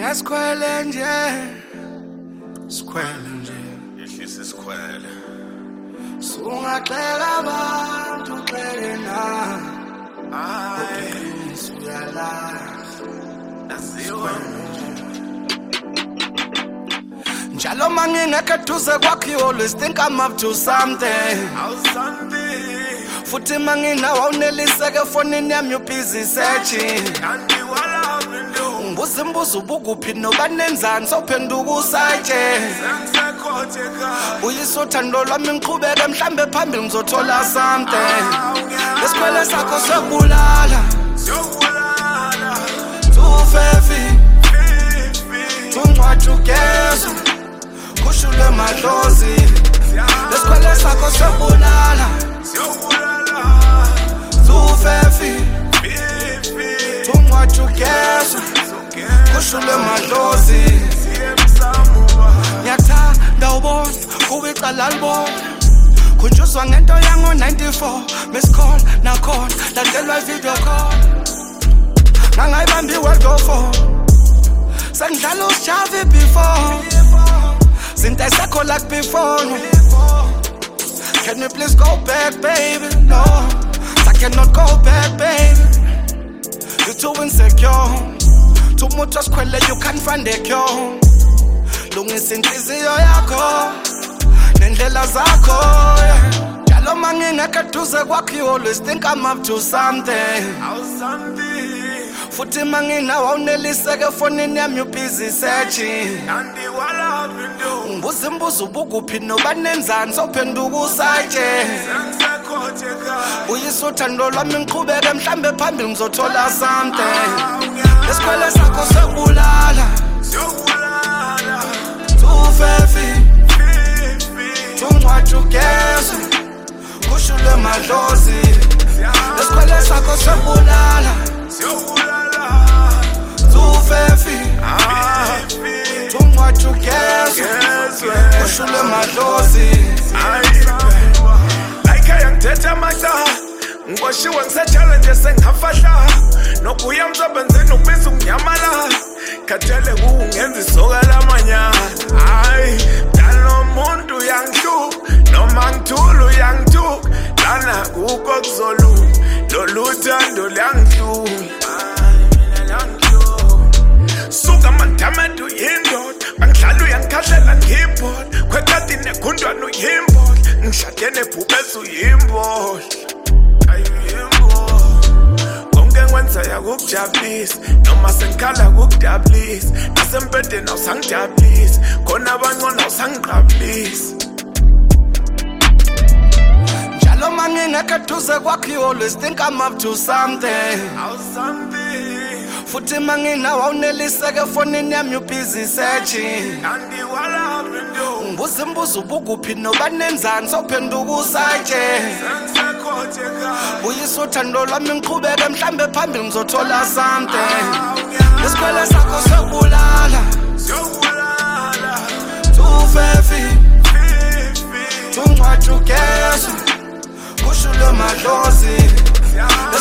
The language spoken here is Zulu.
Ngiyazikhwele nje, sikhwele nje, yehlisa isikhwele. Sungaxela abantu xele na. Suyala. Naziwa. Njalo mangingekho eduze kwakho, you always think I'm up to something. Futhi manginawo awuneliseke fonini yami, you busy searching. Ngibuza imbuzo ubukuphi nobanenzani sophenduka usatshe. Uyisa uthando lwami ngiqhubeke mhlambe phambili ngizothola something. Lesikhwele sakho sokubulala, Tufefi, Tungcwathi ugezwe, kushule madlozi. Lesikhwele sakho sokubulala, Tufefi, Tungcwathi ugezwe, kushule madlozi. Ngiyakuthanda ubona kuwicala libona, khunjuzwa ngento yango-94. Miss call nakhona landelwa video call, ngangayibambi world go for. Sengidlala usijave before, zinto aysekho like before. Can we please go back, baby? No, I cannot go back, baby. You're too insecure, too much sikhwele, you can't find a cure. Lungisa inhliziyo yakho nendlela zakho, njalo mangingekho eduze kwakho, you always think I'm up to something. Futhi manginawo awuneliseke fonini yami, you busy searching. Ngibuza imbuzo ubukuphi nobanenzani sophenduka usatshe. Uyisa uthando lwami ngiqhubeke mhlambe phambili ngizothola something. Lesikhwele sakho sokubulala, Tufefi, Tungcwathi ugezwe, kushule madlozi. Lesikhwele sakho sokubulala, Tufefi, Tungcwathi ugezwe, kushule madlozi. Like ayangithetha amahla, ngiwashiwe ngisejele nje sengihafahla. Nokuya emsebenzini ubisa unginyamala, khathele kungenza isoka lamanyala. Hayi, mdala umuntu uyangihluka, noma ngithula uyangithuka. Lana kukho kuzolunga, lolu thando luyangihluka. Suka madamadu yindoda, bangidlala uyangikhahlela ngiyibhoda. Khwekati nekhundwana uyimboda, ngishade nebhubesi uyimboda. Konke ngwenzayo kukujabulisa, noma sengikhala kukudabulisa. Nasempedeni awusangijabulisa, khona abangcono awusangiqabulisa. Njalo mangingekho eduze kwakho, you always think I'm up to something. Futhi manginawo awuneliseke fonini yami, you busy searching. Ngibuza imbuzo ubukuphi nobanenzani sophenduka usatshe. Uyisa uthando lwami ngiqhubeke mhlambe phambili ngizothola something. Lesikhwele sakho sokubulala, Tufefi, Tungcwathi ugezwe, kushule madlozi.